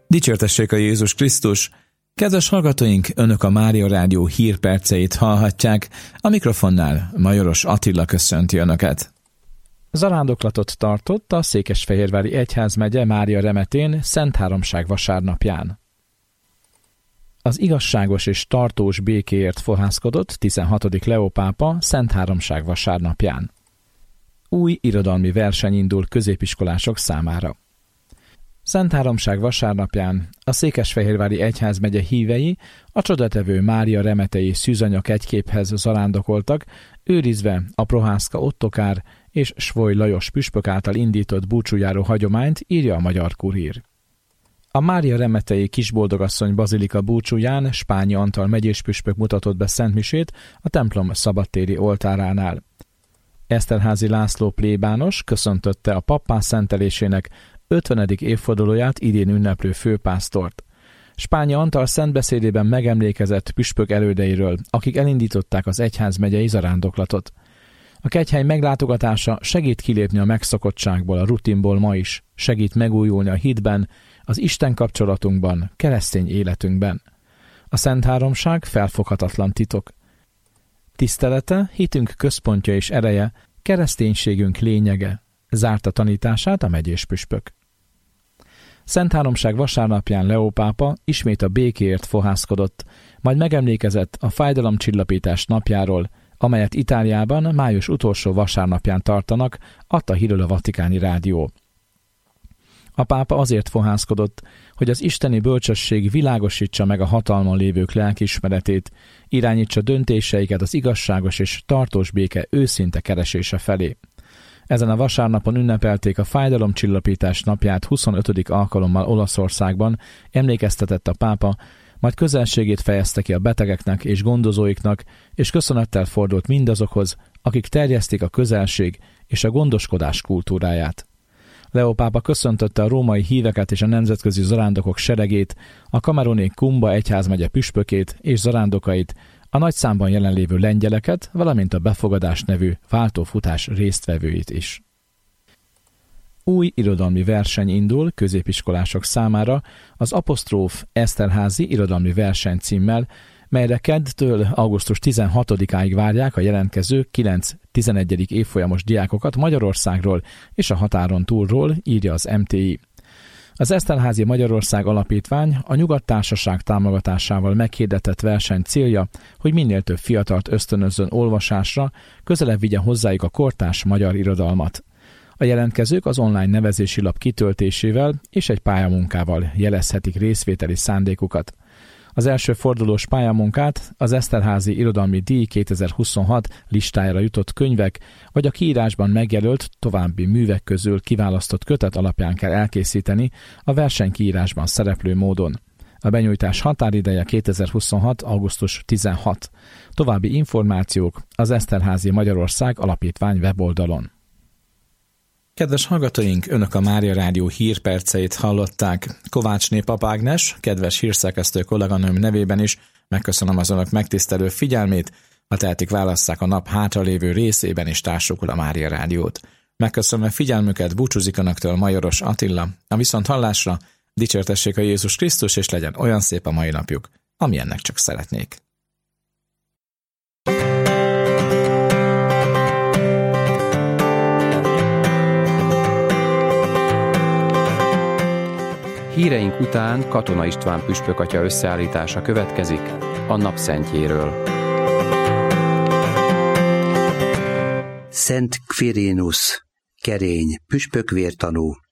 Dicsértessék a Jézus Krisztus! Kedves hallgatóink, Önök a Mária Rádió hírperceit hallhatják, a mikrofonnál Majoros Attila köszönti Önöket. Zarándoklatot tartott a Székesfehérvári Egyházmegye Mária Remetén Szentháromság vasárnapján. Az igazságos és tartós békéért fohászkodott 16. Leó pápa Szentháromság vasárnapján. Új irodalmi verseny indul középiskolások számára. Szentháromság vasárnapján a Székesfehérvári Egyházmegye hívei a csodatevő Mária Remetei szűzanya kegyképhez zarándokoltak, őrizve a Prohászka Ottokár és Svoly Lajos püspök által indított búcsújáró hagyományt, írja a Magyar Kurír. A Mária Remetei Kisboldogasszony bazilika búcsúján Spányi Antal megyés püspök mutatott be szentmisét a templom szabadtéri oltáránál. Eszterházy László plébános köszöntötte a pappá szentelésének 50. évfordulóját idén ünneplő főpásztort. Spányi Antal szentbeszédében megemlékezett püspök elődeiről, akik elindították az egyházmegyei zarándoklatot. A kegyhely meglátogatása segít kilépni a megszokottságból, a rutinból ma is, segít megújulni a hitben, az Isten kapcsolatunkban, keresztény életünkben. A Szentháromság felfoghatatlan titok. Tisztelete, hitünk központja és ereje, kereszténységünk lényege, zárta tanítását a megyés püspök. Szentháromság vasárnapján Leó pápa ismét a békéért fohászkodott, majd megemlékezett a fájdalomcsillapítás napjáról, amelyet Itáliában május utolsó vasárnapján tartanak, adta hírül a Vatikáni Rádió. A pápa azért fohászkodott, hogy az isteni bölcsesség világosítsa meg a hatalmon lévők lelkiismeretét, irányítsa döntéseiket az igazságos és tartós béke őszinte keresése felé. Ezen a vasárnapon ünnepelték a fájdalomcsillapítás napját 25. alkalommal Olaszországban, emlékeztetett a pápa, majd közelségét fejezte ki a betegeknek és gondozóiknak, és köszönettel fordult mindazokhoz, akik terjesztik a közelség és a gondoskodás kultúráját. Leó pápa köszöntötte a római híveket és a nemzetközi zarándokok seregét, a kameruni Kumba egyházmegye püspökét és zarándokait, a nagy számban jelenlévő lengyeleket, valamint a Befogadás nevű váltófutás résztvevőit is. Új irodalmi verseny indul középiskolások számára az Apostróf Eszterházy irodalmi verseny címmel, melyre keddtől augusztus 16-áig várják a jelentkező 9-11. évfolyamos diákokat Magyarországról és a határon túlról, írja az MTI. Az Eszterházy Magyarország Alapítvány a Nyugat-társaság támogatásával meghirdetett verseny célja, hogy minél több fiatalt ösztönözzön olvasásra, közelebb vigye hozzájuk a kortárs magyar irodalmat. A jelentkezők az online nevezési lap kitöltésével és egy pályamunkával jelezhetik részvételi szándékukat. Az első fordulós pályamunkát az Eszterházy Irodalmi Díj 2026 listájára jutott könyvek vagy a kiírásban megjelölt további művek közül kiválasztott kötet alapján kell elkészíteni a versenykiírásban szereplő módon. A benyújtás határideje 2026. augusztus 16. További információk az Eszterházy Magyarország Alapítvány weboldalon. Kedves hallgatóink, Önök a Mária Rádió hírperceit hallották. Kovácsné Pap Ágnes, kedves hírszerkesztő kolléganőm nevében is megköszönöm az Önök megtisztelő figyelmét, ha tehetik, válasszák a nap hátralévő részében is társukul a Mária Rádiót. Megköszönöm a figyelmüket, búcsúzik Önöktől Majoros Attila, a viszonthallásra, dicsértessék a Jézus Krisztus, és legyen olyan szép a mai napjuk, amilyennek csak szeretnék. Híreink után Katona István püspök atya összeállítása következik a napszentjéről. Szent Kvirinus, kerény, püspök vértanú,